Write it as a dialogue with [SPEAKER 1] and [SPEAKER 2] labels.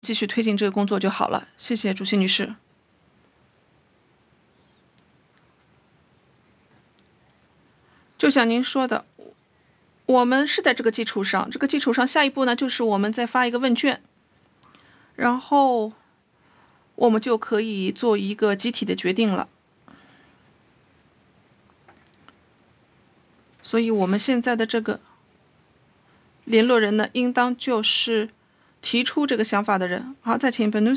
[SPEAKER 1] 继续推进这个工作就好了。谢谢主席女士。就像您说的，我们是在这个基础上，下一步呢，就是我们再发一个问卷，然后我们就可以做一个集体的决定了。所以我们现在的这个联络人呢，应当就是提出这个想法的人。好，再请本